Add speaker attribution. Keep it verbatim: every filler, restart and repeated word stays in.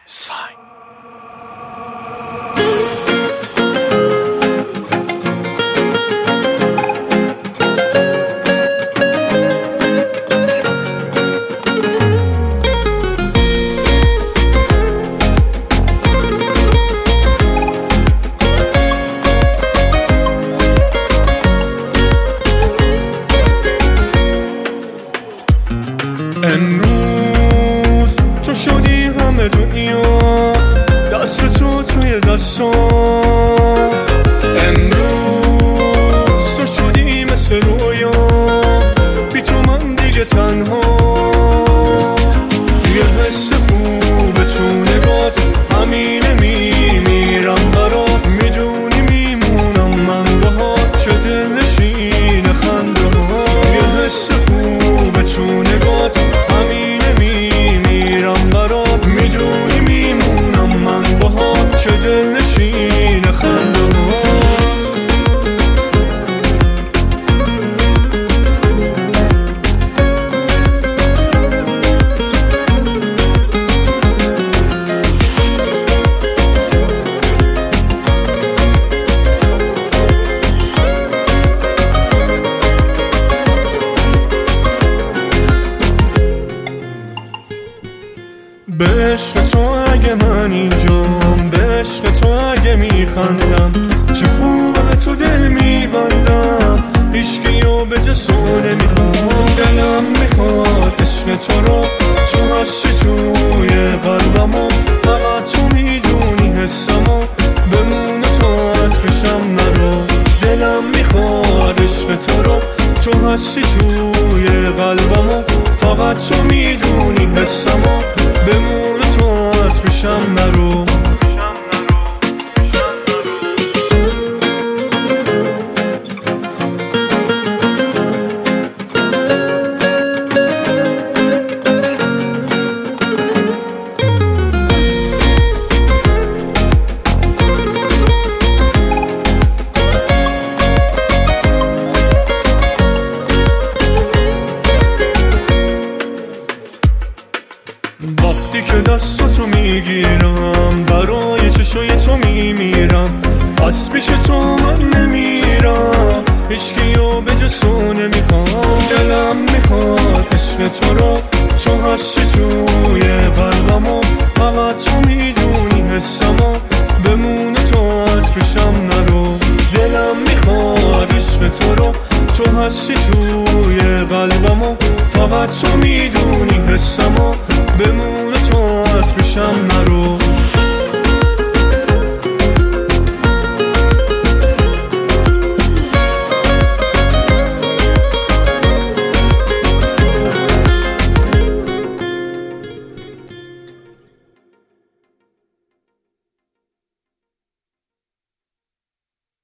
Speaker 1: sign. امروز تو شدی همه دنیا، دست تو توی دستم. امروز تو شدی مثل رویا، بی تو من دیگه تنها. یه حس خوبه تو نگات، همینه میمیرم برات. میدونی میمونم من باهات، چه دلنشین خنده ها. یه حس خوبه تو نگات، همینه میمیرم برات. میدونی میمونم من باهات، چه دلنشین خنده هات. به عشق تو اگه من اینجام، به عشق تو اگه میخندم، چه خوبه تو دل میبندم. هیچکیو به جسو نمیخوام، دلم میخواد عشق تو رو. تو هستی توی قلبمو، فقط تو میدونی حسمو. بمونه تو از پیشم نرو، دلم میخواد عشق تو رو. تو هستی توی قلبمو، فقط تو میدونی حسمو. بمونه تو از پیشم نرو. وقتی که دستاتو میگیرم، برای چشای تو میمیرم. از پیش تو من نمیرم، هیچکیو به جسو نمیخوام. دلم میخواد عشق تو رو. تو هستی توی قلبمو، فقط تو میدونی حسمو. بمونه تو از پیشم نرو، دلم میخواد عشق تو رو. تو هستی توی قلبمو، فقط تو میدونی حسمو. بمونه تو از پیشم